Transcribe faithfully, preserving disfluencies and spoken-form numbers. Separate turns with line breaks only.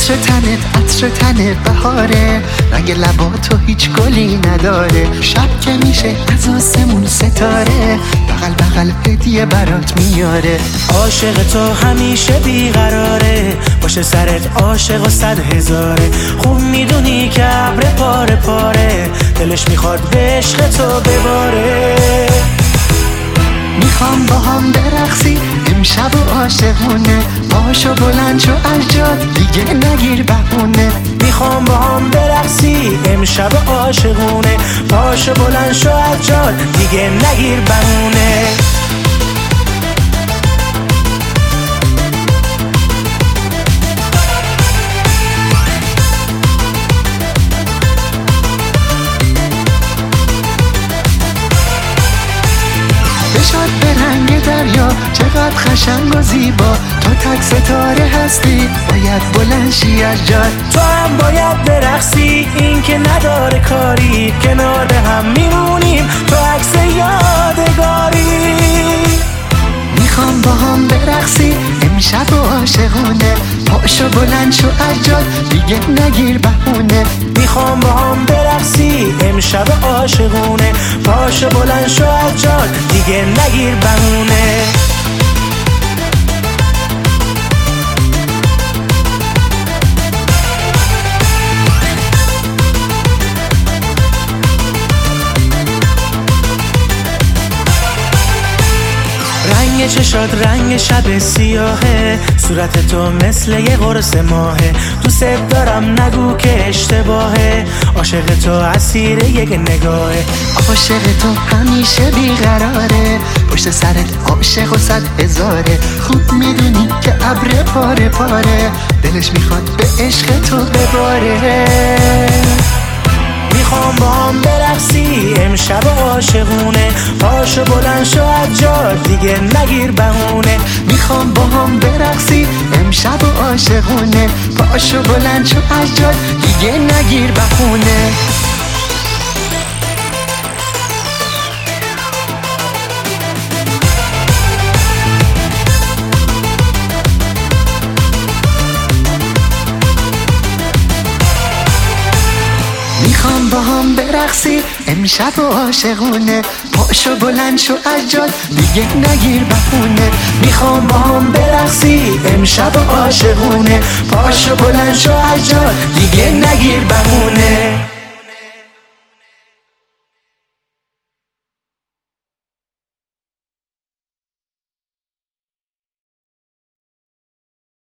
عطر تنت عطر تن بهاره، رنگ لبا تو هیچ گلی نداره. شب که میشه از آسمون ستاره، بغل بغل هدیه برات میاره.
عاشق تو همیشه بیقراره، باشه سرت عاشق و صد هزاره. خوب میدونی که ابر پاره پاره، دلش میخواد به عشق تو بباره.
میخوام با هم برقصی امشب و عاشقونه، پاشو بلند شو از جات دیگه نگیر بهونه.
میخوام با هم برقصی امشب عاشقونه، پاشو بلند شو از جات دیگه نگیر بهونه.
بشاد به رنگ دریا چقدر قشنگ و زیبا، تو تک ستاره هستی باید بلند شی از جات.
تو هم باید برقصی، این که نداره کاری، کنار هم میمونیم تو عکس یادگاری.
میخوام با هم برقصی امشب و عاشقونه، پاشو بلند شو از جات دیگه نگیر بهونه.
میخوام با هم برقصی امشب عاشقونه، پاشو بلند شو از جات دیگه نگیر بهونه. رنگ چشات رنگ شب سیاهه، صورت تو مثل یه قرص ماهه. دوست دارم نگو که اشتباهه، عاشق تو اسیر یک نگاهه.
عاشق تو همیشه بیقراره، پشت سرت عاشق و صد هزاره. خوب میدونی که ابر پاره پاره، دلش میخواد به عشق تو بباره.
میخوام با هم برقصی امشب عاشقونه، پاشو بلند شو از جات دیگه نگیر بهونه.
میخوام با هم برقصی امشب عاشقونه، پاشو بلند شو از جات دیگه نگیر بهونه. میخوام با هم برقصی امشب و عاشقونه، پاشو بلند شو از جات دیگه نگیر بهونه.
میخوام با هم برقصی امشب عاشقونه، پاشو بلند شو از جات دیگه نگیر بهونه.